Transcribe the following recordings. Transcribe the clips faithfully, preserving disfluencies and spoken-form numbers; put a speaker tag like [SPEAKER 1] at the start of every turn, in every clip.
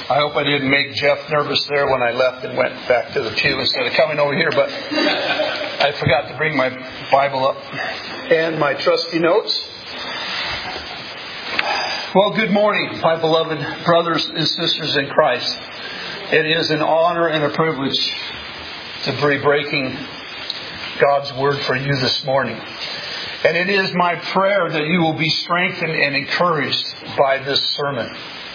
[SPEAKER 1] I hope I didn't make Jeff nervous there when I left and went back to the pew instead of coming over here, but I forgot to bring my Bible up and my trusty notes. Well, good morning, my beloved brothers and sisters in Christ. It is an honor and a privilege to be breaking God's Word for you this morning. And it is my prayer that you will be strengthened and encouraged by this sermon.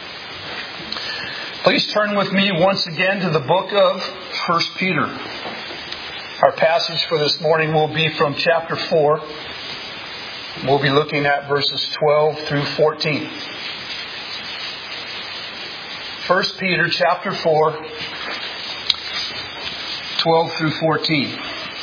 [SPEAKER 1] Please turn with me once again to the book of First Peter. Our passage for this morning will be from chapter four. We'll be looking at verses twelve through fourteen. First Peter chapter four, twelve through fourteen.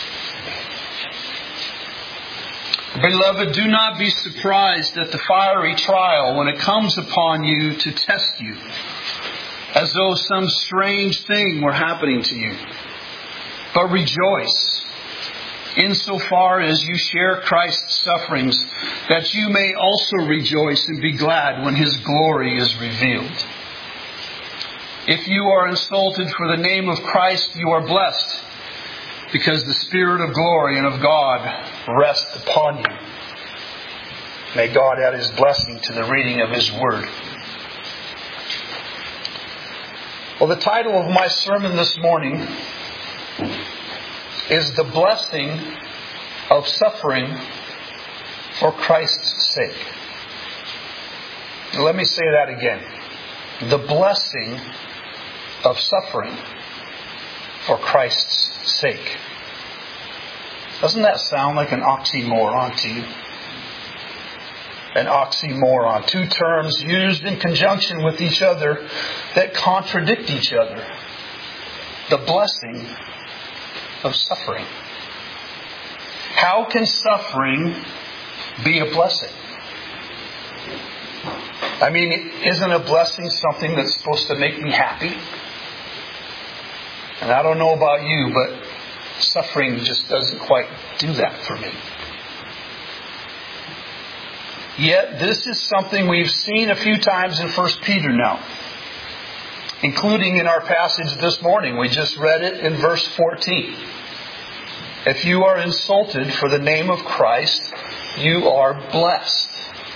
[SPEAKER 1] Beloved, do not be surprised at the fiery trial when it comes upon you to test you, as though some strange thing were happening to you. But rejoice, insofar as you share Christ's sufferings, that you may also rejoice and be glad when His glory is revealed. If you are insulted for the name of Christ, you are blessed, because the Spirit of glory and of God rests upon you. May God add His blessing to the reading of His Word. Well, the title of my sermon this morning is The Blessing of Suffering for Christ's Sake. Let me say that again. The blessing of suffering for Christ's sake. Doesn't that sound like an oxymoron to you? An oxymoron. Two terms used in conjunction with each other that contradict each other. The blessing of suffering. How can suffering be a blessing? I mean, isn't a blessing something that's supposed to make me happy? And I don't know about you, but suffering just doesn't quite do that for me. Yet this is something we've seen a few times in First Peter now, including in our passage this morning. We just read it in verse fourteen. If you are insulted for the name of Christ, you are blessed.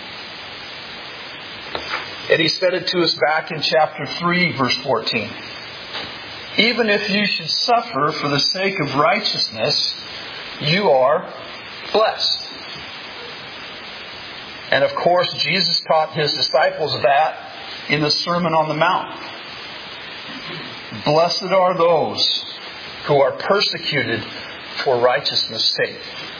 [SPEAKER 1] And he said it to us back in chapter three, verse fourteen. Even if you should suffer for the sake of righteousness, you are blessed. And of course, Jesus taught His disciples that in the Sermon on the Mount. Blessed are those who are persecuted for righteousness' sake.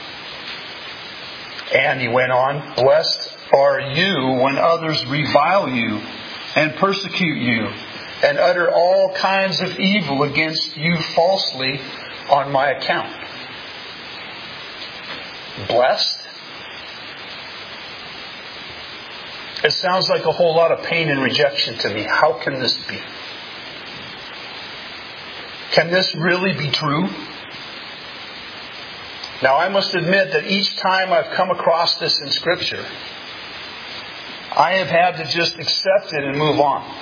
[SPEAKER 1] And he went on, blessed are you when others revile you and persecute you and utter all kinds of evil against you falsely on my account. Blessed? It sounds like a whole lot of pain and rejection to me. How can this be? Can this really be true? Now, I must admit that each time I've come across this in Scripture, I have had to just accept it and move on.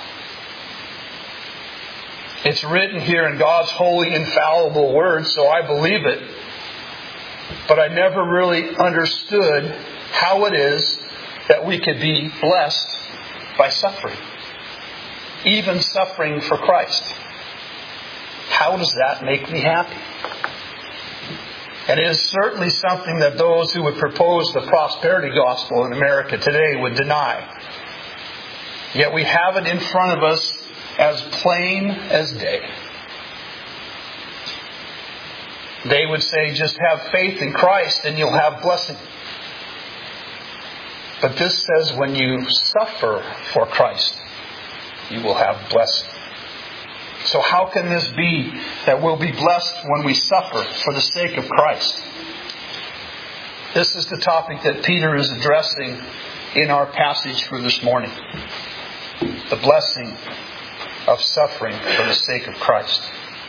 [SPEAKER 1] It's written here in God's holy, infallible Word, so I believe it. But I never really understood how it is that we could be blessed by suffering. Even suffering for Christ. How does that make me happy? And it is certainly something that those who would propose the prosperity gospel in America today would deny. Yet we have it in front of us as plain as day. They would say, just have faith in Christ and you'll have blessing. But this says when you suffer for Christ, you will have blessing. So how can this be that we'll be blessed when we suffer for the sake of Christ? This is the topic that Peter is addressing in our passage for this morning. The blessing of suffering for the sake of Christ.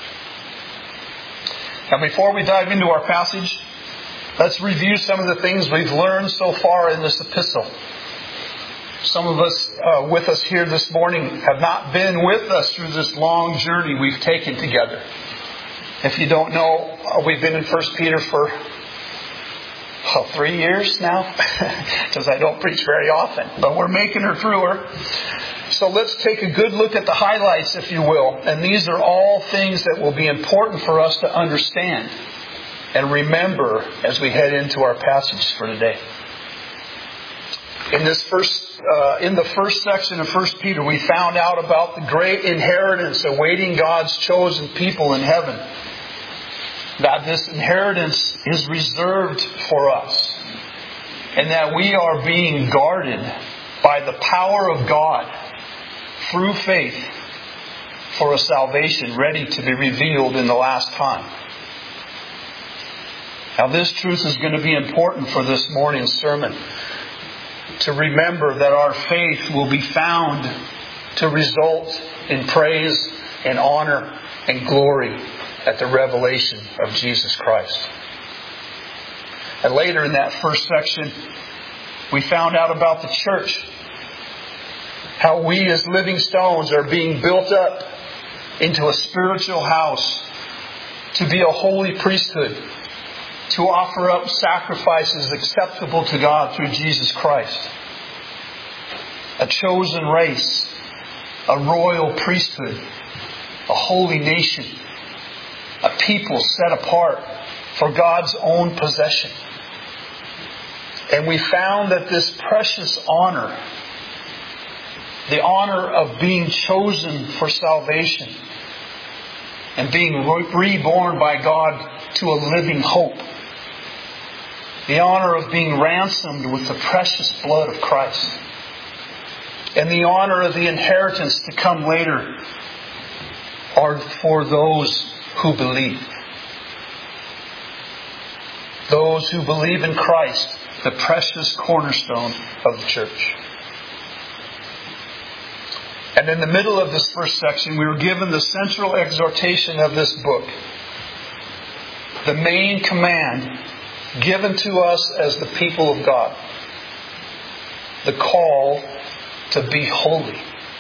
[SPEAKER 1] Now, before we dive into our passage, let's review some of the things we've learned so far in this epistle. Some of us uh, with us here this morning have not been with us through this long journey we've taken together. If you don't know, uh, we've been in First Peter for well, three years now, because I don't preach very often, but we're making her through her. So let's take a good look at the highlights, if you will. And these are all things that will be important for us to understand and remember as we head into our passage for today. In this first, uh, in the first section of First Peter, we found out about the great inheritance awaiting God's chosen people in heaven. That this inheritance is reserved for us, and that we are being guarded by the power of God through faith for a salvation ready to be revealed in the last time. Now, this truth is going to be important for this morning's sermon. To remember that our faith will be found to result in praise and honor and glory at the revelation of Jesus Christ. And later in that first section, we found out about the church. How we as living stones are being built up into a spiritual house to be a holy priesthood, to offer up sacrifices acceptable to God through Jesus Christ. A chosen race, a royal priesthood, a holy nation, a people set apart for God's own possession. And we found that this precious honor, the honor of being chosen for salvation and being reborn by God to a living hope, the honor of being ransomed with the precious blood of Christ, and the honor of the inheritance to come later are for those who believe. Those who believe in Christ, the precious cornerstone of the church. And in the middle of this first section, we were given the central exhortation of this book. The main command given to us as the people of God. The call to be holy.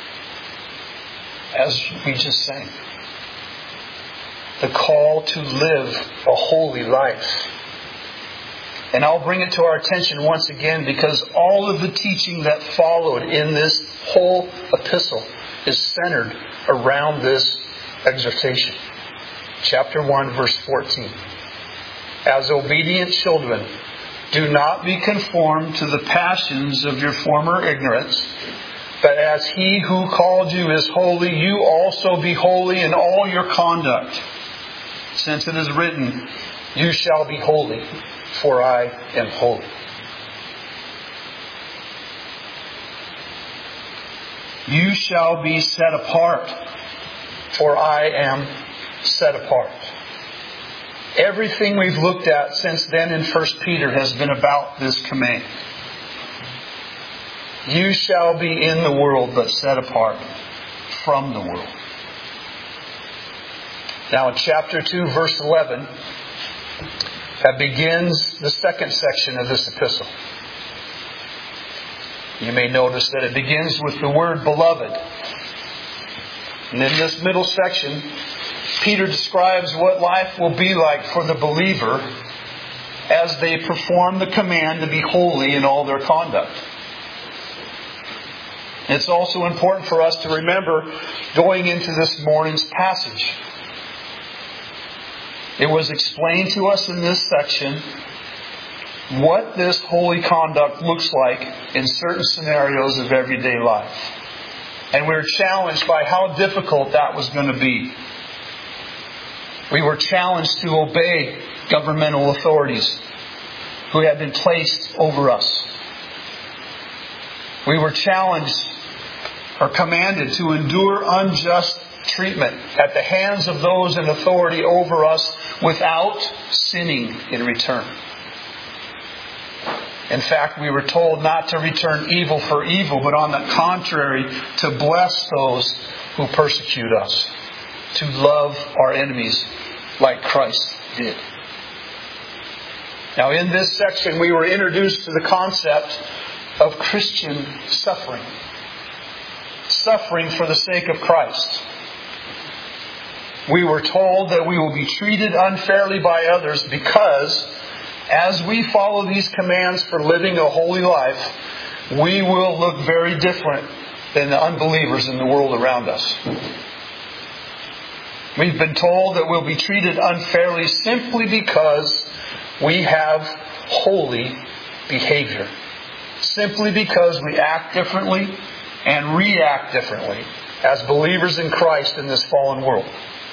[SPEAKER 1] As we just sang. The call to live a holy life. And I'll bring it to our attention once again because all of the teaching that followed in this whole epistle is centered around this exhortation. Chapter one, verse fourteen. As obedient children, do not be conformed to the passions of your former ignorance, but as He who called you is holy, you also be holy in all your conduct. Since it is written, you shall be holy, for I am holy. You shall be set apart, for I am set apart. Everything we've looked at since then in First Peter has been about this command. You shall be in the world, but set apart from the world. Now in chapter two, verse eleven, that begins the second section of this epistle. You may notice that it begins with the word beloved. And in this middle section, Peter describes what life will be like for the believer as they perform the command to be holy in all their conduct. It's also important for us to remember going into this morning's passage. It was explained to us in this section what this holy conduct looks like in certain scenarios of everyday life. And we were challenged by how difficult that was going to be. We were challenged to obey governmental authorities who had been placed over us. We were challenged or commanded to endure unjust treatment at the hands of those in authority over us without sinning in return. In fact, we were told not to return evil for evil, but on the contrary, to bless those who persecute us, to love our enemies like Christ did. Now, in this section, we were introduced to the concept of Christian suffering. suffering for the sake of Christ. We were told that we will be treated unfairly by others because as we follow these commands for living a holy life, we will look very different than the unbelievers in the world around us. We've been told that we'll be treated unfairly simply because we have holy behavior. Simply because we act differently and react differently as believers in Christ in this fallen world.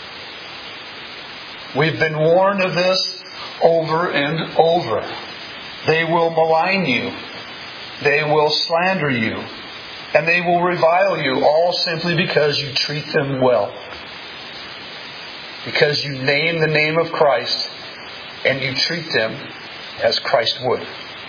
[SPEAKER 1] We've been warned of this over and over. They will malign you. They will slander you. And they will revile you, all simply because you treat them well. Because you name the name of Christ and you treat them as Christ would.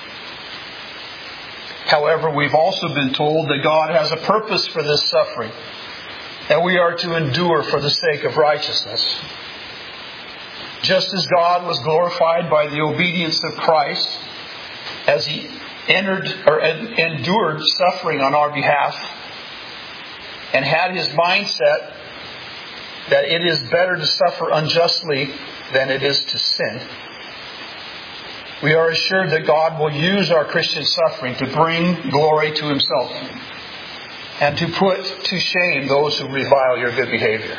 [SPEAKER 1] However, we've also been told that God has a purpose for this suffering, that we are to endure for the sake of righteousness. Just as God was glorified by the obedience of Christ as He entered or endured suffering on our behalf and had His mindset that it is better to suffer unjustly than it is to sin, we are assured that God will use our Christian suffering to bring glory to Himself and to put to shame those who revile your good behavior.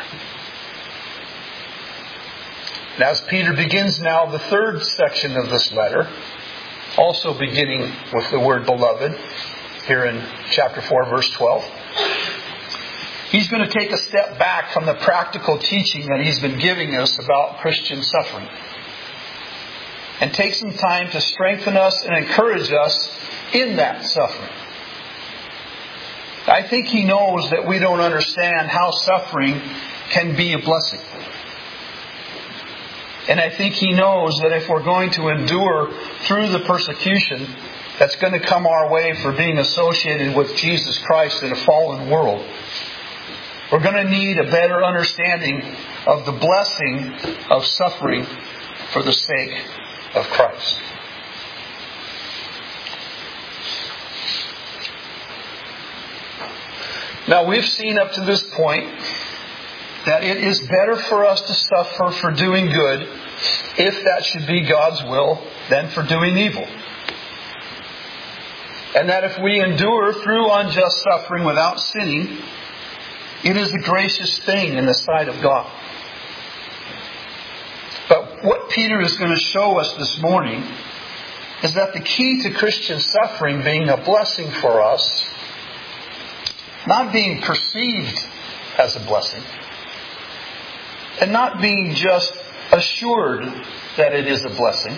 [SPEAKER 1] And as Peter begins now the third section of this letter, also beginning with the word beloved, here in chapter four, verse twelve, he's going to take a step back from the practical teaching that he's been giving us about Christian suffering and take some time to strengthen us and encourage us in that suffering. I think he knows that we don't understand how suffering can be a blessing. And I think he knows that if we're going to endure through the persecution that's going to come our way for being associated with Jesus Christ in a fallen world, we're going to need a better understanding of the blessing of suffering for the sake of Christ. Now, we've seen up to this point that it is better for us to suffer for doing good, if that should be God's will, than for doing evil. And that if we endure through unjust suffering without sinning, it is a gracious thing in the sight of God. But what Peter is going to show us this morning is that the key to Christian suffering being a blessing for us, not being perceived as a blessing, and not being just assured that it is a blessing,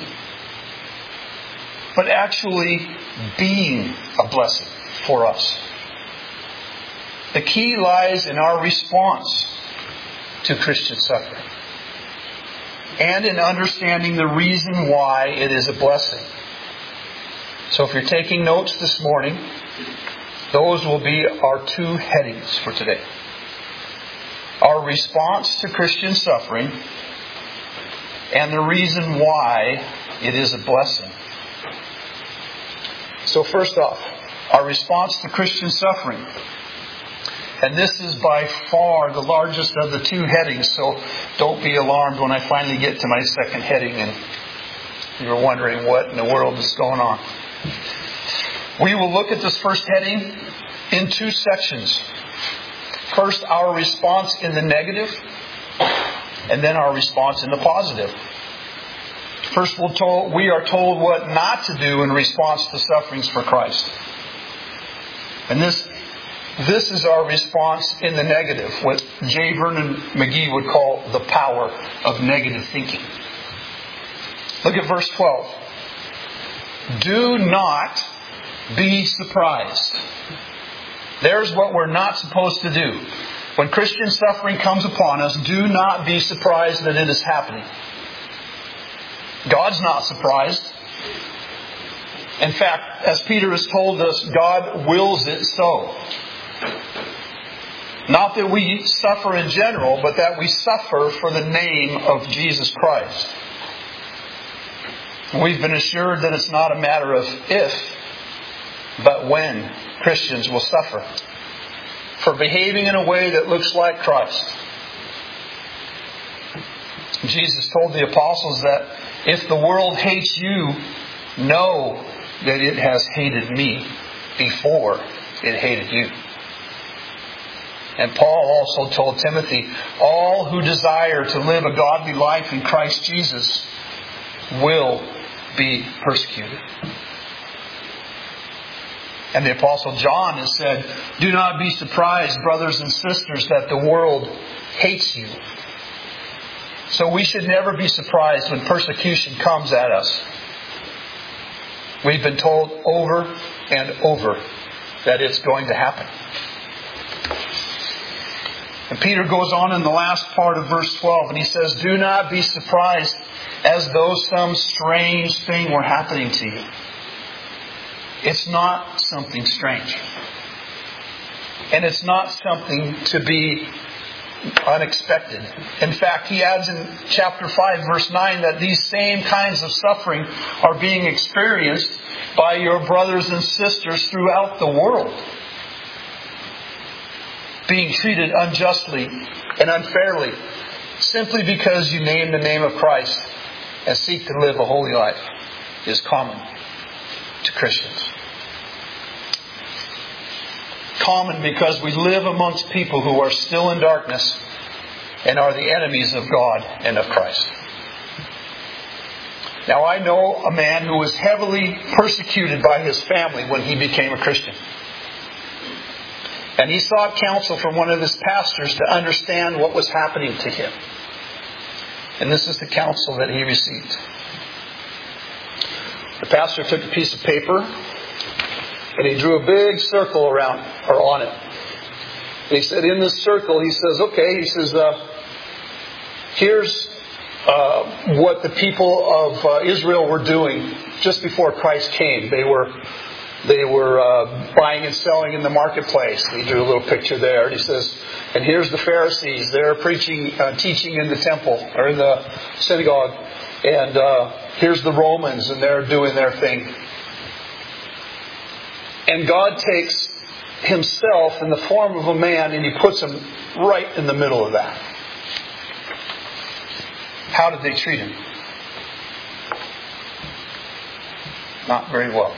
[SPEAKER 1] but actually being a blessing for us. The key lies in our response to Christian suffering and in understanding the reason why it is a blessing. So if you're taking notes this morning, those will be our two headings for today. Our response to Christian suffering and the reason why it is a blessing. So first off, our response to Christian suffering. And this is by far the largest of the two headings, so don't be alarmed when I finally get to my second heading and you're wondering what in the world is going on. We will look at this first heading in two sections. First, our response in the negative, and then our response in the positive. First, we're told, we are told what not to do in response to sufferings for Christ. And this, this is our response in the negative, what J. Vernon McGee would call the power of negative thinking. Look at verse twelve. Do not be surprised. There's what we're not supposed to do. When Christian suffering comes upon us, do not be surprised that it is happening. God's not surprised. In fact, as Peter has told us, God wills it so. Not that we suffer in general, but that we suffer for the name of Jesus Christ. We've been assured that it's not a matter of if, but when Christians will suffer for behaving in a way that looks like Christ. Jesus told the apostles that if the world hates you, know that it has hated me before it hated you. And Paul also told Timothy, all who desire to live a godly life in Christ Jesus will be persecuted. And the Apostle John has said, do not be surprised, brothers and sisters, that the world hates you. So we should never be surprised when persecution comes at us. We've been told over and over that it's going to happen. And Peter goes on in the last part of verse twelve, and he says, do not be surprised as though some strange thing were happening to you. It's not something strange. And it's not something to be unexpected. In fact, he adds in chapter five, verse nine, that these same kinds of suffering are being experienced by your brothers and sisters throughout the world. Being treated unjustly and unfairly simply because you name the name of Christ and seek to live a holy life is common to Christians. Common because we live amongst people who are still in darkness and are the enemies of God and of Christ. Now, I know a man who was heavily persecuted by his family when he became a Christian. And he sought counsel from one of his pastors to understand what was happening to him. And this is the counsel that he received. The pastor took a piece of paper and he drew a big circle around or on it. And he said, in this circle, he says, okay, he says, uh, here's uh, what the people of uh, Israel were doing just before Christ came. They were They were uh, buying and selling in the marketplace. He drew a little picture there. And he says, and here's the Pharisees. They're preaching, uh, teaching in the temple or in the synagogue. And uh, here's the Romans, and they're doing their thing. And God takes Himself in the form of a man and He puts Him right in the middle of that. How did they treat Him? Not very well.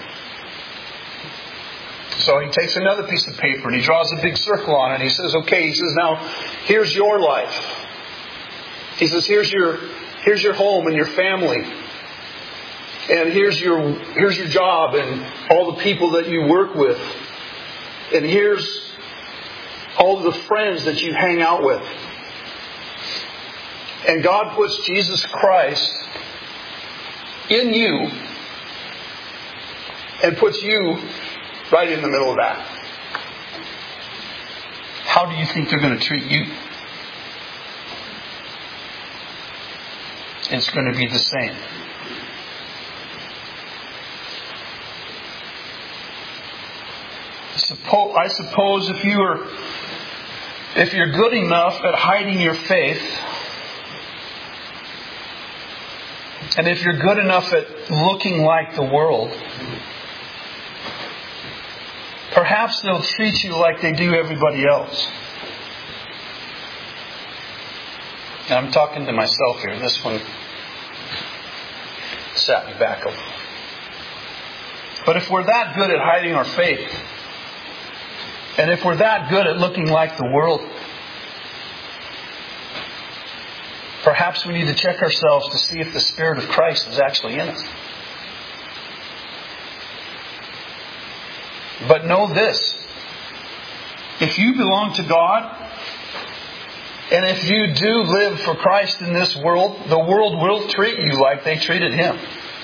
[SPEAKER 1] So he takes another piece of paper and he draws a big circle on it and he says, okay, he says, now, here's your life. He says, here's your here's your home and your family. And here's your here's your job and all the people that you work with. And here's all the friends that you hang out with. And God puts Jesus Christ in you and puts you right in the middle of that. How do you think they're going to treat you? It's going to be the same. I suppose if you are, if you're good enough at hiding your faith, and if you're good enough at looking like the world, perhaps they'll treat you like they do everybody else. And I'm talking to myself here. This one sat me back a little. But if we're that good at hiding our faith, and if we're that good at looking like the world, perhaps we need to check ourselves to see if the Spirit of Christ is actually in us. But know this, if you belong to God, and if you do live for Christ in this world, the world will treat you like they treated Him.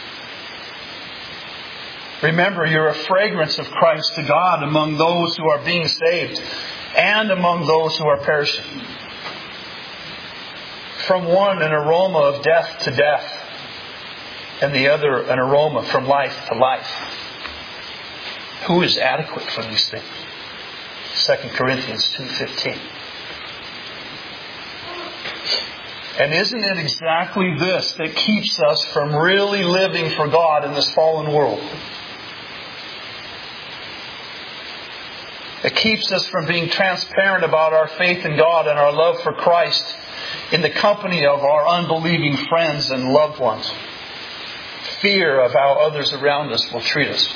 [SPEAKER 1] Remember, you're a fragrance of Christ to God among those who are being saved and among those who are perishing. From one, an aroma of death to death, and the other, an aroma from life to life. Who is adequate for these things? Second Corinthians two fifteen. And isn't it exactly this that keeps us from really living for God in this fallen world? It keeps us from being transparent about our faith in God and our love for Christ in the company of our unbelieving friends and loved ones. Fear of how others around us will treat us.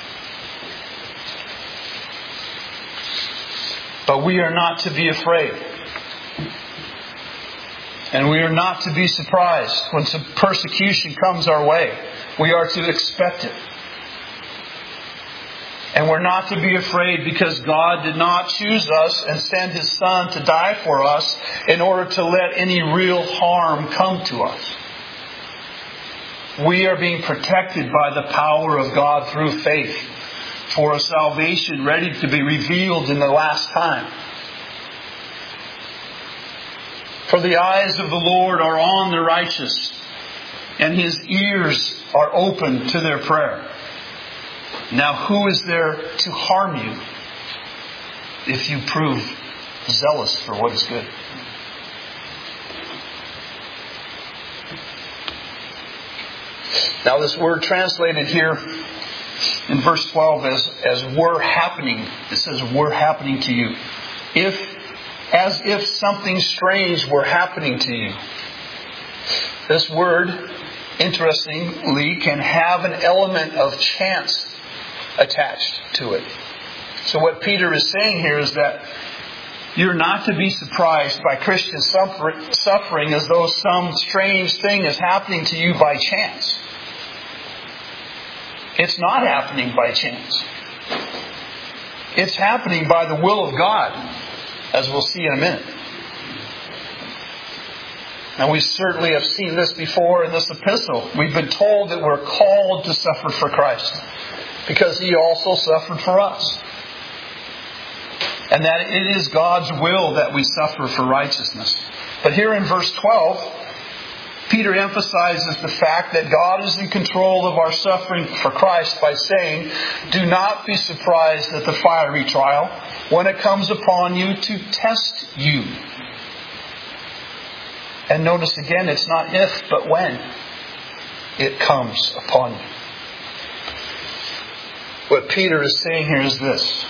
[SPEAKER 1] But we are not to be afraid. And we are not to be surprised when some persecution comes our way. We are to expect it. And we're not to be afraid because God did not choose us and send His Son to die for us in order to let any real harm come to us. We are being protected by the power of God through faith for a salvation ready to be revealed in the last time. For the eyes of the Lord are on the righteous, and His ears are open to their prayer. Now who is there to harm you if you prove zealous for what is good? Now this word translated here in verse twelve as, as were happening. It says were happening to you. If, as if something strange were happening to you. This word, interestingly, can have an element of chance attached to it. So what Peter is saying here is that you're not to be surprised by Christian suffering as though some strange thing is happening to you by chance. It's not happening by chance. It's happening by the will of God, as we'll see in a minute. And we certainly have seen this before in this epistle. We've been told that we're called to suffer for Christ because He also suffered for us. And that it is God's will that we suffer for righteousness. But here in verse twelve, Peter emphasizes the fact that God is in control of our suffering for Christ by saying, do not be surprised at the fiery trial when it comes upon you to test you. And notice again, it's not if, but when it comes upon you. What Peter is saying here is this.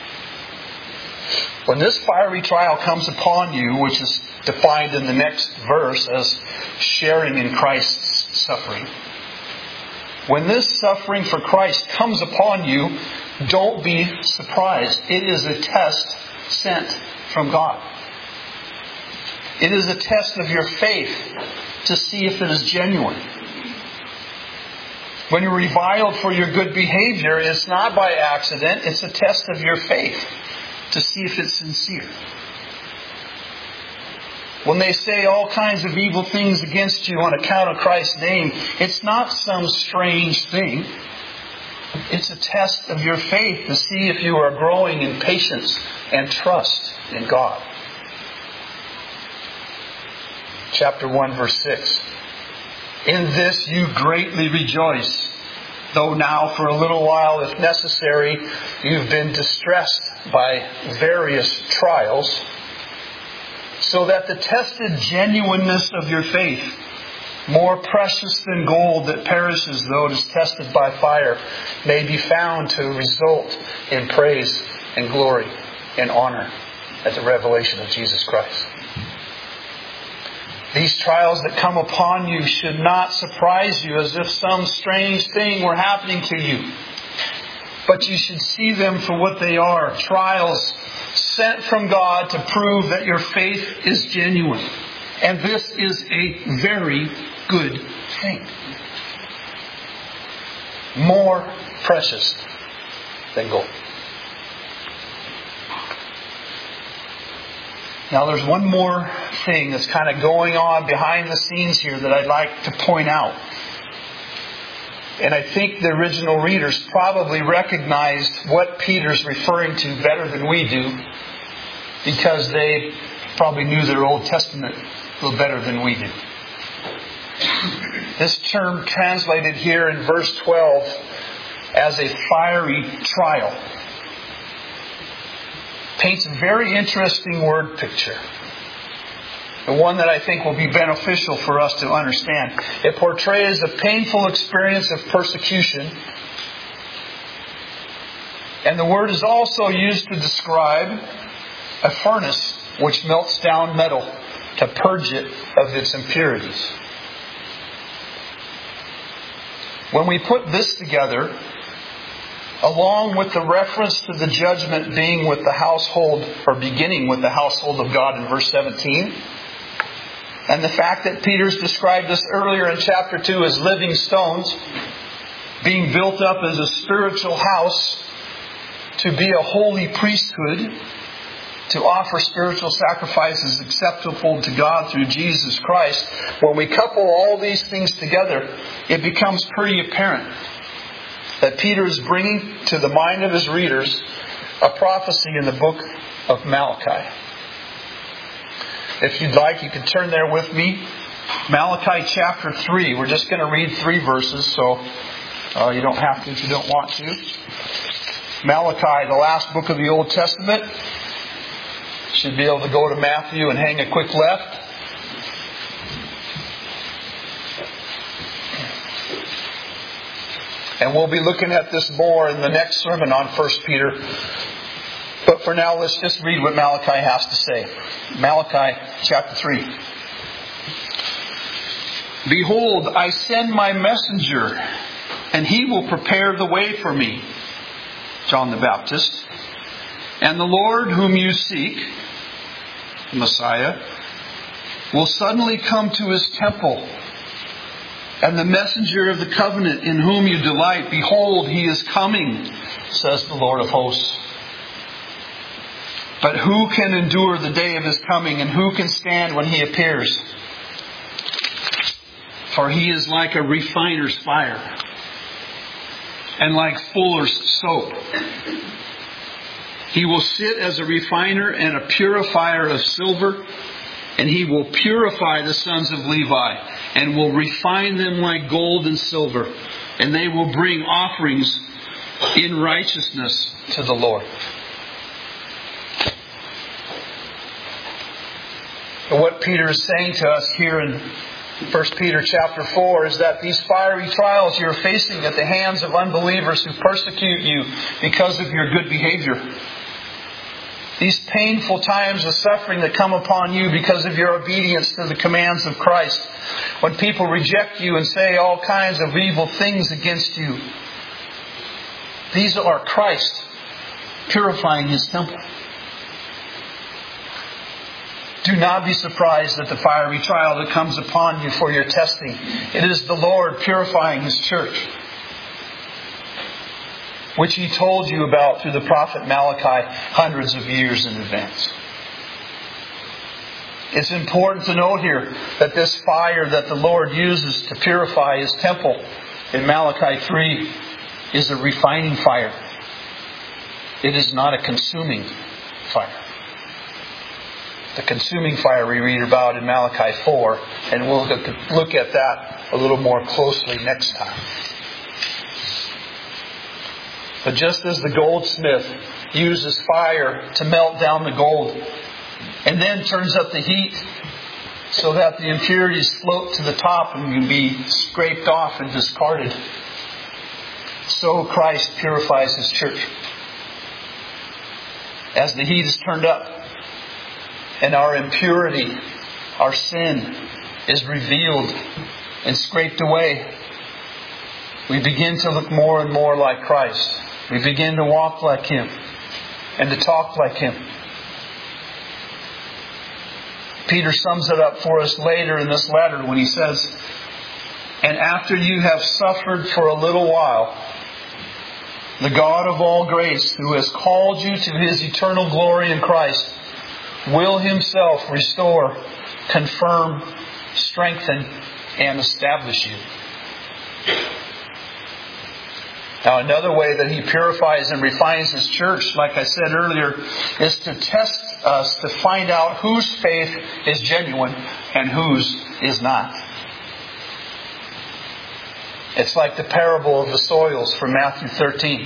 [SPEAKER 1] When this fiery trial comes upon you, which is defined in the next verse as sharing in Christ's suffering. When this suffering for Christ comes upon you, don't be surprised. It is a test sent from God. It is a test of your faith to see if it is genuine. When you're reviled for your good behavior, it's not by accident. It's a test of your faith to see if it's sincere. When they say all kinds of evil things against you on account of Christ's name, it's not some strange thing. It's a test of your faith to see if you are growing in patience and trust in God. Chapter one, verse six. In this you greatly rejoice, though now for a little while, if necessary, you've been distressed by various trials, so that the tested genuineness of your faith, more precious than gold that perishes though it is tested by fire, may be found to result in praise and glory and honor at the revelation of Jesus Christ. These trials that come upon you should not surprise you as if some strange thing were happening to you. But you should see them for what they are. Trials sent from God to prove that your faith is genuine. And this is a very good thing. More precious than gold. Now there's one more thing that's kind of going on behind the scenes here that I'd like to point out. And I think the original readers probably recognized what Peter's referring to better than we do, because they probably knew their Old Testament a little better than we do. This term translated here in verse twelve as a fiery trial paints a very interesting word picture. The one that I think will be beneficial for us to understand. It portrays a painful experience of persecution And the word is also used to describe a furnace which melts down metal to purge it of its impurities. When we put this together, along with the reference to the judgment being with the household, or beginning with the household of God in verse seventeen, and the fact that Peter's described us earlier in chapter two as living stones, being built up as a spiritual house to be a holy priesthood, to offer spiritual sacrifices acceptable to God through Jesus Christ. When we couple all these things together, it becomes pretty apparent that Peter is bringing to the mind of his readers a prophecy in the book of Malachi. If you'd like, you can turn there with me. Malachi chapter three. We're just going to read three verses, so uh, you don't have to if you don't want to. Malachi, the last book of the Old Testament. Should be able to go to Matthew and hang a quick left. And we'll be looking at this more in the next sermon on First Peter. But for now, let's just read what Malachi has to say. Malachi chapter three. Behold, I send my messenger, and he will prepare the way for me. John the Baptist. And the Lord whom you seek, the Messiah, will suddenly come to His temple. And the messenger of the covenant in whom you delight, behold, He is coming, says the Lord of hosts. But who can endure the day of His coming, and who can stand when He appears? For He is like a refiner's fire, and like fuller's soap. He will sit as a refiner and a purifier of silver, and He will purify the sons of Levi, and will refine them like gold and silver, and they will bring offerings in righteousness to the Lord. But what Peter is saying to us here in First Peter chapter four is that these fiery trials you're facing at the hands of unbelievers who persecute you because of your good behavior, these painful times of suffering that come upon you because of your obedience to the commands of Christ, when people reject you and say all kinds of evil things against you, these are Christ purifying His temple. Do not be surprised at the fiery trial that comes upon you for your testing. It is the Lord purifying His church, which He told you about through the prophet Malachi hundreds of years in advance. It's important to note here that this fire that the Lord uses to purify His temple in Malachi three is a refining fire. It is not a consuming fire. The consuming fire we read about in Malachi four, and we'll look at that a little more closely next time. But just as the goldsmith uses fire to melt down the gold, and then turns up the heat so that the impurities float to the top and can be scraped off and discarded, so Christ purifies His church. As the heat is turned up, and our impurity, our sin, is revealed and scraped away, we begin to look more and more like Christ. We begin to walk like Him and to talk like Him. Peter sums it up for us later in this letter when he says, and after you have suffered for a little while, the God of all grace, who has called you to His eternal glory in Christ, will Himself restore, confirm, strengthen, and establish you. Now, another way that He purifies and refines His church, like I said earlier, is to test us to find out whose faith is genuine and whose is not. It's like the parable of the soils from Matthew thirteen.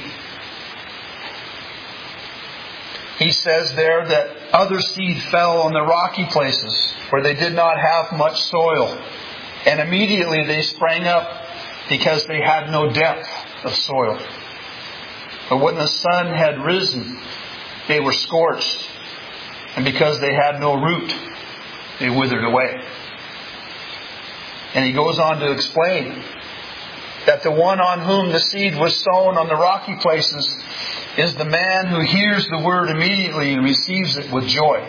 [SPEAKER 1] He says there that other seed fell on the rocky places where they did not have much soil. And immediately they sprang up because they had no depth of soil. But when the sun had risen, they were scorched, and because they had no root, they withered away. And he goes on to explain that the one on whom the seed was sown on the rocky places is the man who hears the word immediately and receives it with joy.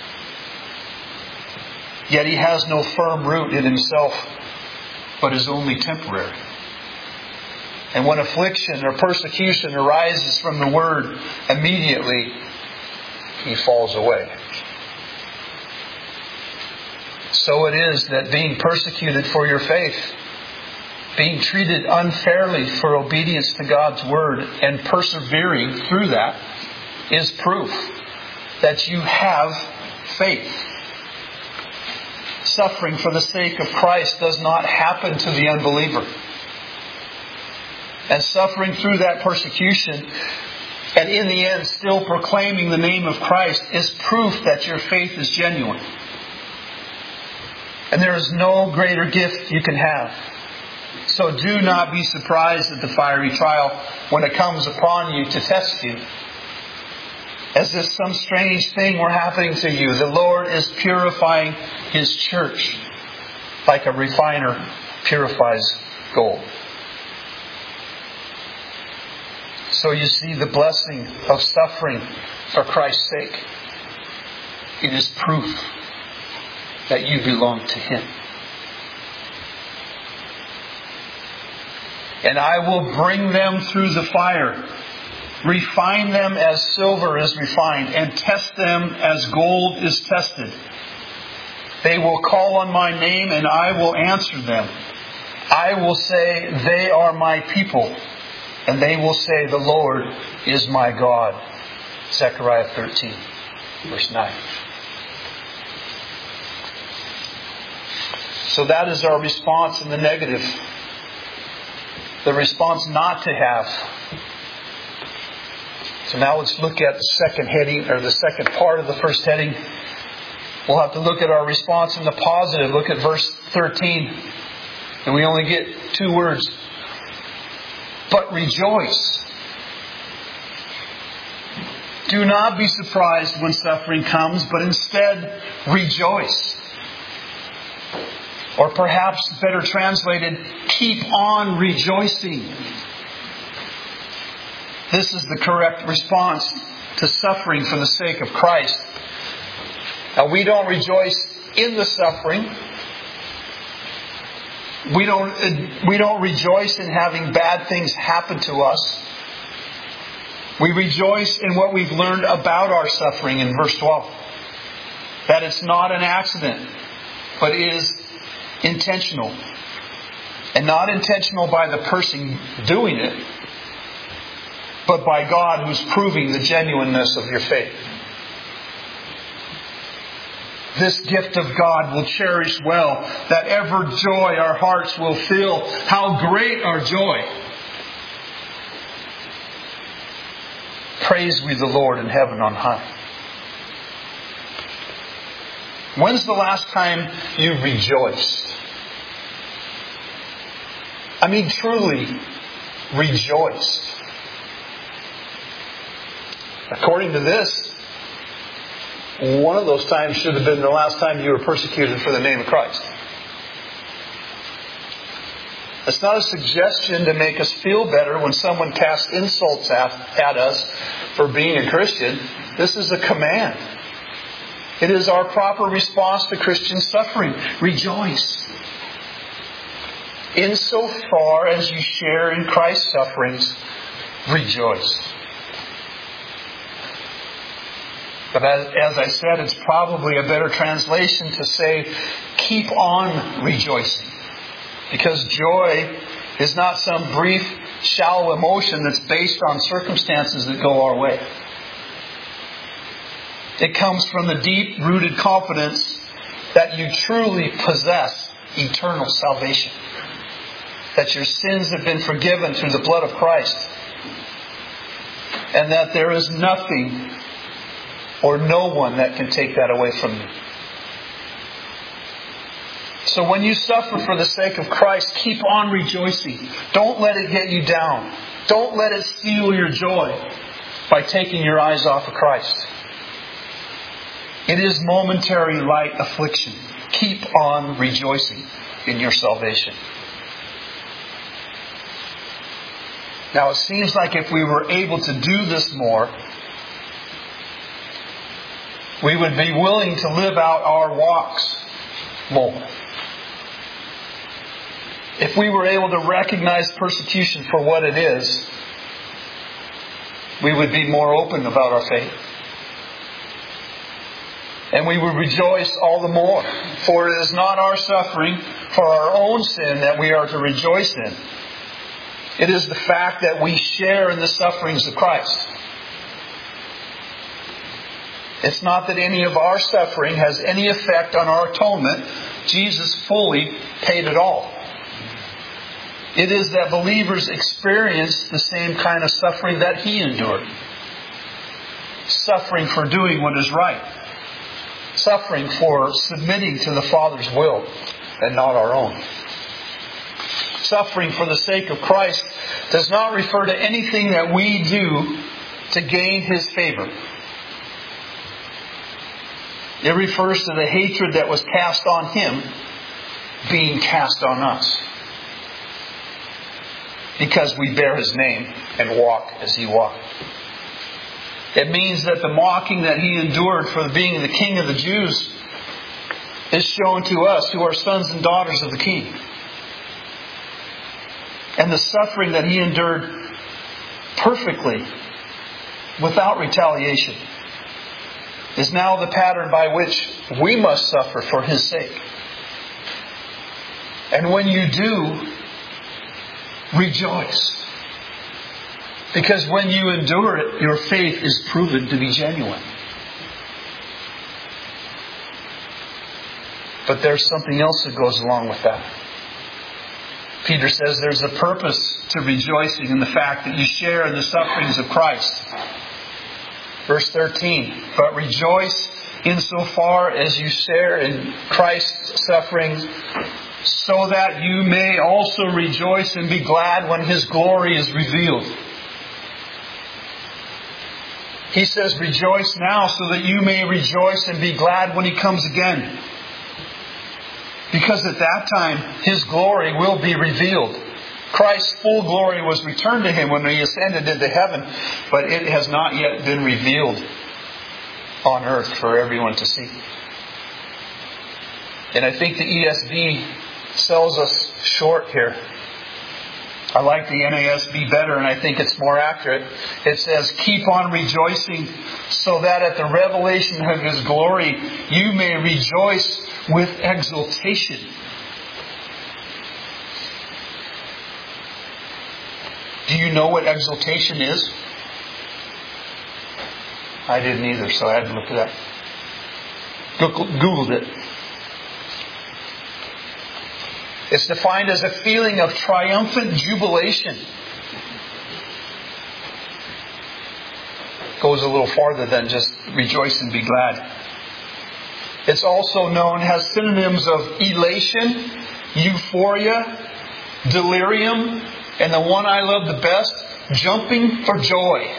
[SPEAKER 1] Yet he has no firm root in himself, but is only temporary. And when affliction or persecution arises from the word, immediately he falls away. So it is that being persecuted for your faith, being treated unfairly for obedience to God's word, and persevering through that is proof that you have faith. Suffering for the sake of Christ does not happen to the unbeliever. And suffering through that persecution, and in the end still proclaiming the name of Christ, is proof that your faith is genuine. And there is no greater gift you can have. So do not be surprised at the fiery trial when it comes upon you to test you, as if some strange thing were happening to you. The Lord is purifying His church like a refiner purifies gold. So you see the blessing of suffering for Christ's sake. It is proof that you belong to Him. And I will bring them through the fire, refine them as silver is refined, and test them as gold is tested. They will call on my name, and I will answer them. I will say, they are my people. And they will say, the Lord is my God. Zechariah thirteen, verse nine. So that is our response in the negative. The response not to have. So now let's look at the second heading, or the second part of the first heading. We'll have to look at our response in the positive. Look at verse thirteen. And we only get two words. But rejoice. Do not be surprised when suffering comes, but instead rejoice. Or perhaps better translated, keep on rejoicing. This is the correct response to suffering for the sake of Christ. Now, we don't rejoice in the suffering. We don't, we don't rejoice in having bad things happen to us. We rejoice in what we've learned about our suffering in verse twelve. That it's not an accident, but is intentional. And not intentional by the person doing it, but by God who's proving the genuineness of your faith. This gift of God will cherish well, that ever joy our hearts will fill. How great our joy! Praise we the Lord in heaven on high. When's the last time you rejoiced? I mean, truly rejoiced. According to this, one of those times should have been the last time you were persecuted for the name of Christ. It's not a suggestion to make us feel better when someone casts insults at, at us for being a Christian. This is a command. It is our proper response to Christian suffering. Rejoice. Insofar as you share in Christ's sufferings, rejoice. But as, as I said, it's probably a better translation to say, keep on rejoicing. Because joy is not some brief, shallow emotion that's based on circumstances that go our way. It comes from the deep-rooted confidence that you truly possess eternal salvation. That your sins have been forgiven through the blood of Christ. And that there is nothing or no one that can take that away from you. So when you suffer for the sake of Christ, keep on rejoicing. Don't let it get you down. Don't let it steal your joy by taking your eyes off of Christ. It is momentary light affliction. Keep on rejoicing in your salvation. Now it seems like if we were able to do this more, we would be willing to live out our walks more. If we were able to recognize persecution for what it is, we would be more open about our faith. And we would rejoice all the more. For it is not our suffering for our own sin that we are to rejoice in. It is the fact that we share in the sufferings of Christ. It's not that any of our suffering has any effect on our atonement. Jesus fully paid it all. It is that believers experience the same kind of suffering that He endured. Suffering for doing what is right. Suffering for submitting to the Father's will and not our own. Suffering for the sake of Christ does not refer to anything that we do to gain His favor. It refers to the hatred that was cast on Him being cast on us. Because we bear His name and walk as He walked. It means that the mocking that He endured for being the King of the Jews is shown to us who are sons and daughters of the King. And the suffering that He endured perfectly, without retaliation, is now the pattern by which we must suffer for His sake. And when you do, rejoice. Because when you endure it, your faith is proven to be genuine. But there's something else that goes along with that. Peter says there's a purpose to rejoicing in the fact that you share in the sufferings of Christ. Verse thirteen, but rejoice insofar as you share in Christ's sufferings, so that you may also rejoice and be glad when His glory is revealed. He says, rejoice now so that you may rejoice and be glad when He comes again. Because at that time, His glory will be revealed. Christ's full glory was returned to Him when He ascended into heaven, but it has not yet been revealed on earth for everyone to see. And I think the E S V sells us short here. I like the N A S B better, and I think it's more accurate. It says, keep on rejoicing so that at the revelation of His glory you may rejoice with exultation. Do you know what exultation is? I didn't either, so I had to look it up. Googled it. It's defined as a feeling of triumphant jubilation. It goes a little farther than just rejoice and be glad. It's also known as synonyms of elation, euphoria, delirium, and the one I love the best, jumping for joy.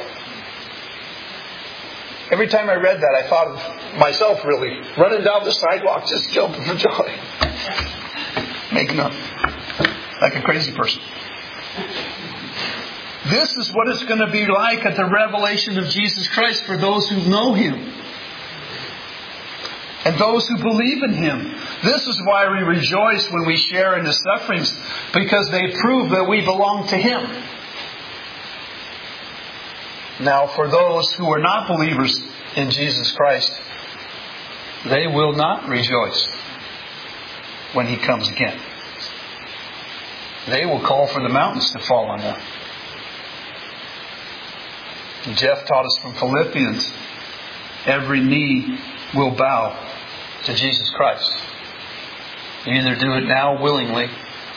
[SPEAKER 1] Every time I read that, I thought of myself really running down the sidewalk, just jumping for joy. Making up like a crazy person. This is what it's going to be like at the revelation of Jesus Christ for those who know Him and those who believe in Him. This is why we rejoice when we share in His sufferings, because they prove that we belong to Him. Now, for those who are not believers in Jesus Christ, they will not rejoice when He comes again. They will call for the mountains to fall on them. Jeff taught us from Philippians, every knee will bow to Jesus Christ. You either do it now willingly,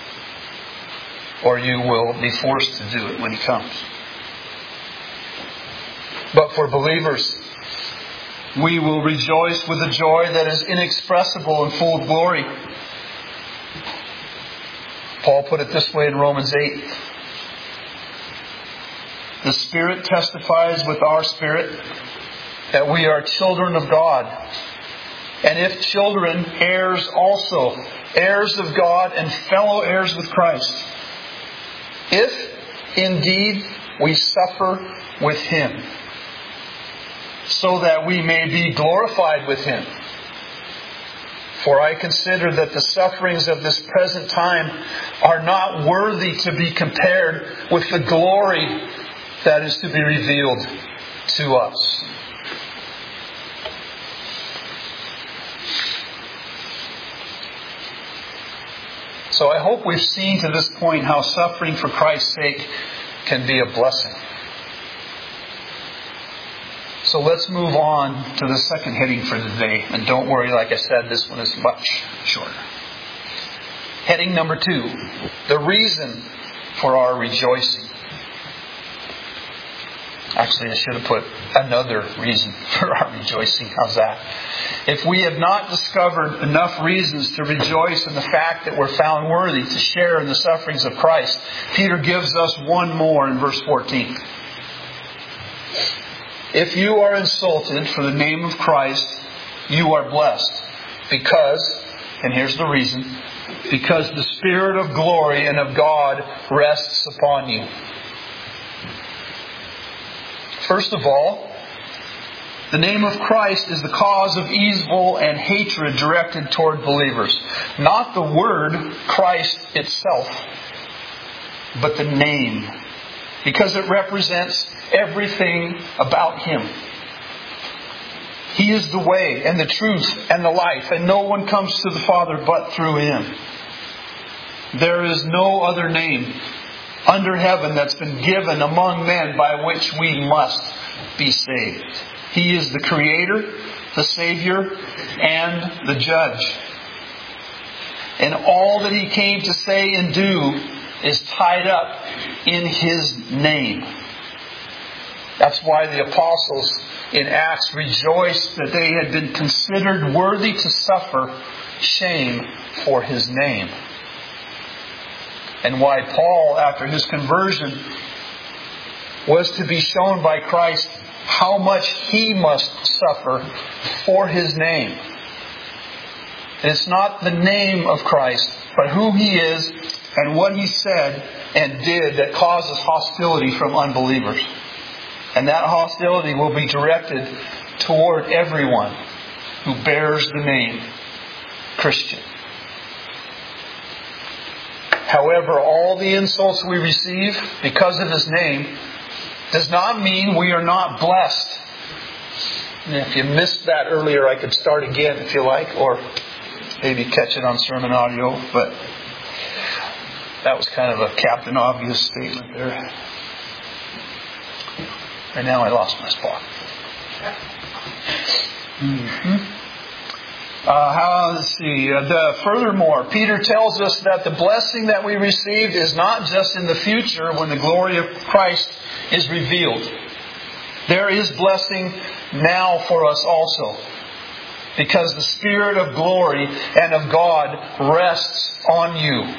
[SPEAKER 1] or you will be forced to do it when He comes. But for believers, we will rejoice with a joy that is inexpressible and full of glory. Paul put it this way in Romans eight. The Spirit testifies with our spirit that we are children of God. And if children, heirs also, heirs of God and fellow heirs with Christ. If indeed we suffer with Him, so that we may be glorified with Him. For I consider that the sufferings of this present time are not worthy to be compared with the glory that is to be revealed to us. So I hope we've seen to this point how suffering for Christ's sake can be a blessing. So let's move on to the second heading for today. And don't worry, like I said, this one is much shorter. Heading number two, the reason for our rejoicing. Actually, I should have put another reason for our rejoicing. How's that? If we have not discovered enough reasons to rejoice in the fact that we're found worthy to share in the sufferings of Christ, Peter gives us one more in verse fourteen. If you are insulted for the name of Christ, you are blessed. Because, and here's the reason, because the Spirit of glory and of God rests upon you. First of all, the name of Christ is the cause of evil and hatred directed toward believers. Not the word Christ itself, but the name. Because it represents everything about Him. He is the way and the truth and the life, and no one comes to the Father but through Him. There is no other name under heaven that's been given among men by which we must be saved. He is the Creator, the Savior, and the Judge. And all that He came to say and do is tied up in His name. That's why the apostles in Acts rejoiced that they had been considered worthy to suffer shame for His name. And why Paul, after his conversion, was to be shown by Christ how much he must suffer for His name. And it's not the name of Christ, but who He is and what He said and did that causes hostility from unbelievers. And that hostility will be directed toward everyone who bears the name Christian. However, all the insults we receive because of His name does not mean we are not blessed. And if you missed that earlier, I could start again if you like, or maybe catch it on sermon audio, but that was kind of a Captain Obvious statement there. And now I lost my spot. Mm-hmm. Uh, how, let's see. Uh, the, furthermore, Peter tells us that the blessing that we received is not just in the future when the glory of Christ is revealed. There is blessing now for us also. Because the Spirit of glory and of God rests on you.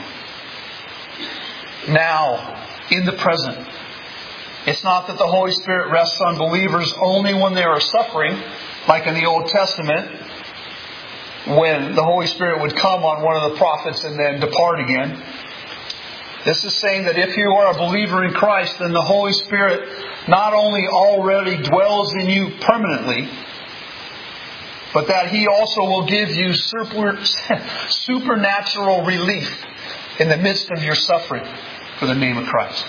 [SPEAKER 1] Now, in the present. It's not that the Holy Spirit rests on believers only when they are suffering, like in the Old Testament, when the Holy Spirit would come on one of the prophets and then depart again. This is saying that if you are a believer in Christ, then the Holy Spirit not only already dwells in you permanently, but that He also will give you super, supernatural relief in the midst of your suffering for the name of Christ.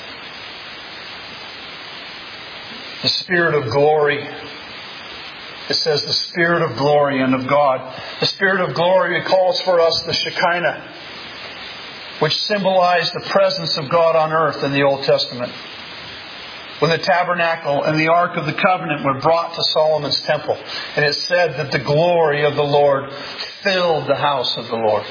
[SPEAKER 1] The Spirit of glory. It says the Spirit of glory and of God. The Spirit of glory calls for us the Shekinah, which symbolized the presence of God on earth in the Old Testament. When the tabernacle and the Ark of the Covenant were brought to Solomon's temple, and it said that the glory of the Lord filled the house of the Lord.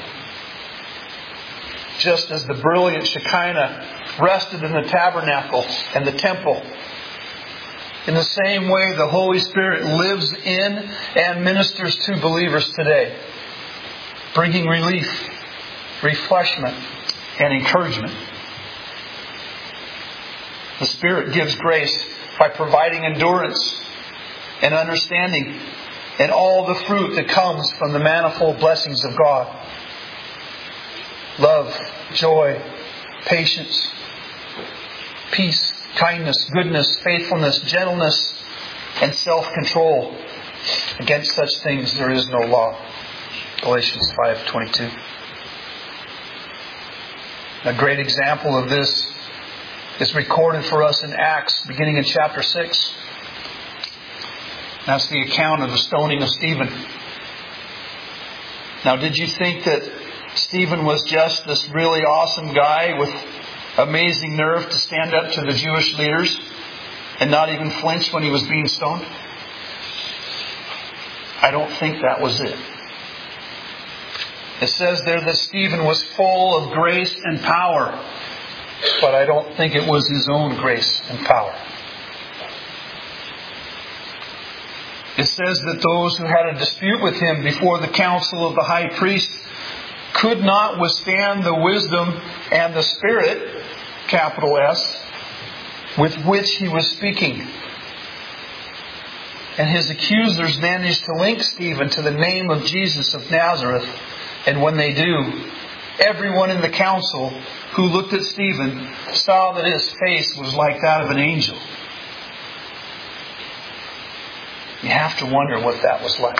[SPEAKER 1] Just as the brilliant Shekinah rested in the tabernacle and the temple, in the same way, the Holy Spirit lives in and ministers to believers today, bringing relief, refreshment, and encouragement. The Spirit gives grace by providing endurance and understanding and all the fruit that comes from the manifold blessings of God. Love, joy, patience, peace, kindness, goodness, faithfulness, gentleness, and self-control. Against such things there is no law. Galatians five twenty-two. A great example of this is recorded for us in Acts, beginning in chapter six. That's the account of the stoning of Stephen. Now, did you think that Stephen was just this really awesome guy with amazing nerve to stand up to the Jewish leaders and not even flinch when he was being stoned? I don't think that was it. It says there that Stephen was full of grace and power, but I don't think it was his own grace and power. It says that those who had a dispute with him before the council of the high priest could not withstand the wisdom and the spirit, capital S, with which he was speaking. And his accusers managed to link Stephen to the name of Jesus of Nazareth. And when they do, everyone in the council who looked at Stephen saw that his face was like that of an angel. You have to wonder what that was like.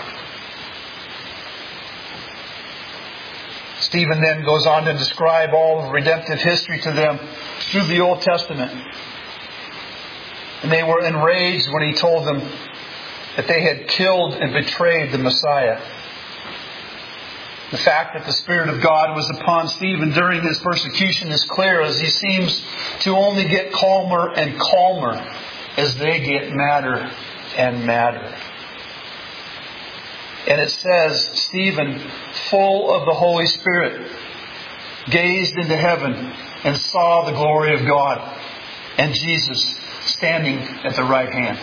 [SPEAKER 1] Stephen then goes on to describe all of redemptive history to them through the Old Testament. And they were enraged when he told them that they had killed and betrayed the Messiah. The fact that the Spirit of God was upon Stephen during his persecution is clear, as he seems to only get calmer and calmer as they get madder and madder. And it says, Stephen, full of the Holy Spirit, gazed into heaven and saw the glory of God and Jesus standing at the right hand.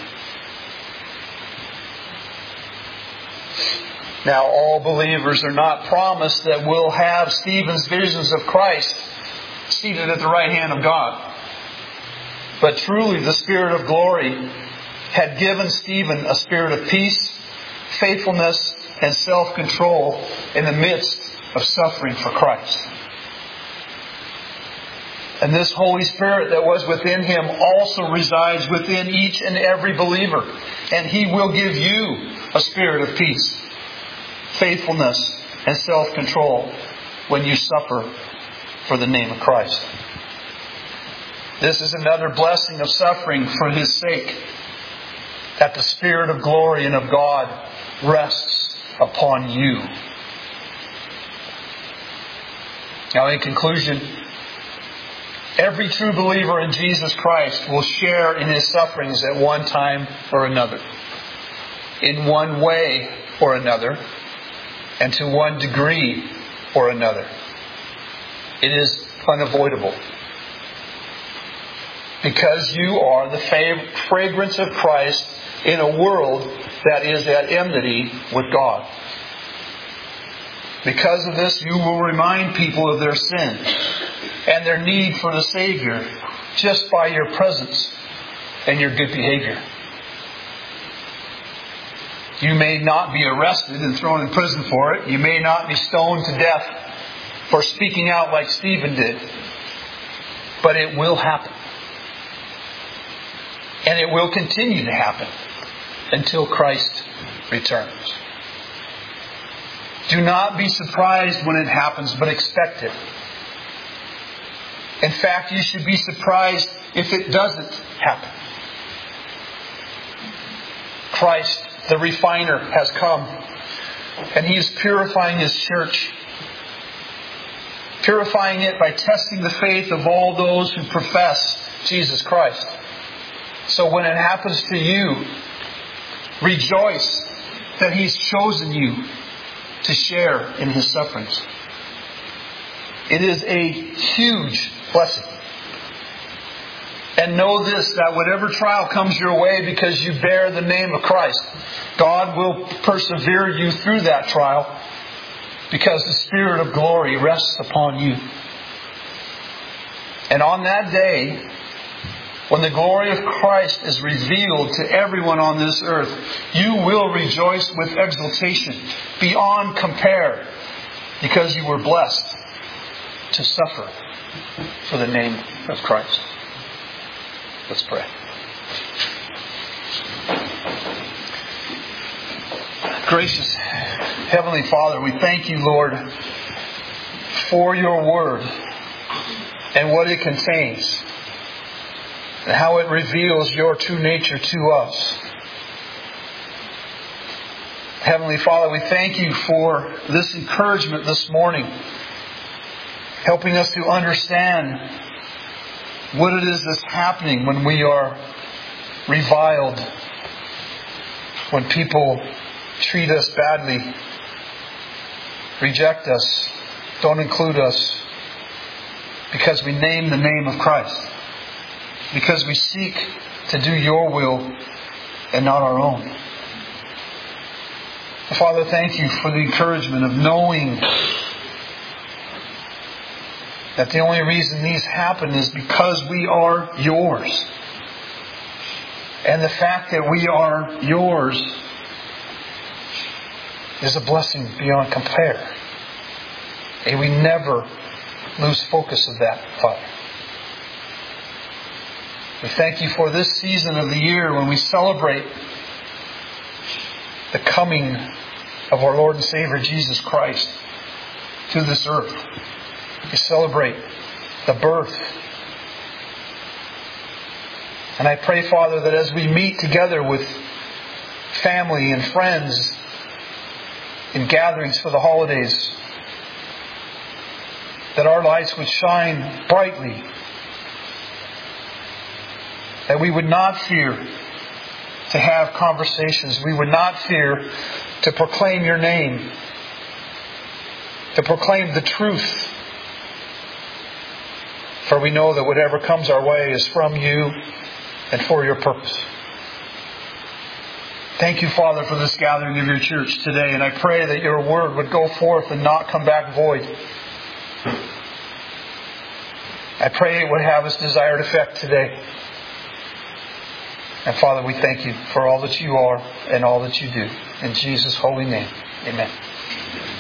[SPEAKER 1] Now, all believers are not promised that we'll have Stephen's visions of Christ seated at the right hand of God. But truly, the Spirit of glory had given Stephen a spirit of peace, faithfulness, and self-control in the midst of suffering for Christ. And this Holy Spirit that was within him also resides within each and every believer. And He will give you a spirit of peace, faithfulness, and self-control when you suffer for the name of Christ. This is another blessing of suffering for His sake, that the Spirit of glory and of God rests upon you. Now, in conclusion, every true believer in Jesus Christ will share in His sufferings at one time or another, in one way or another, and to one degree or another. It is unavoidable. Because you are the fragrance of Christ in a world that is at enmity with God. Because of this, you will remind people of their sin and their need for the Savior just by your presence and your good behavior. You may not be arrested and thrown in prison for it. You may not be stoned to death for speaking out like Stephen did. But it will happen. And it will continue to happen until Christ returns. Do not be surprised when it happens, but expect it. In fact, you should be surprised if it doesn't happen. Christ, the refiner, has come, and He is purifying His church. Purifying it by testing the faith of all those who profess Jesus Christ. So when it happens to you, rejoice that He's chosen you to share in His sufferings. It is a huge blessing. And know this, that whatever trial comes your way because you bear the name of Christ, God will persevere you through that trial because the Spirit of glory rests upon you. And on that day, when the glory of Christ is revealed to everyone on this earth, you will rejoice with exultation beyond compare, because you were blessed to suffer for the name of Christ. Let's pray. Gracious Heavenly Father, we thank you, Lord, for your word and what it contains, and how it reveals your true nature to us. Heavenly Father, we thank you for this encouragement this morning, helping us to understand what it is that's happening when we are reviled, when people treat us badly, reject us, don't include us, because we name the name of Christ, because we seek to do your will and not our own. Father, thank you for the encouragement of knowing that the only reason these happen is because we are yours. And the fact that we are yours is a blessing beyond compare. And we never lose focus of that, Father. We thank you for this season of the year when we celebrate the coming of our Lord and Savior Jesus Christ to this earth. We celebrate the birth. And I pray, Father, that as we meet together with family and friends in gatherings for the holidays, that our lights would shine brightly, that we would not fear to have conversations. We would not fear to proclaim your name, to proclaim the truth. For we know that whatever comes our way is from you and for your purpose. Thank you, Father, for this gathering of your church today. And I pray that your word would go forth and not come back void. I pray it would have its desired effect today. And Father, we thank you for all that you are and all that you do. In Jesus' holy name, amen.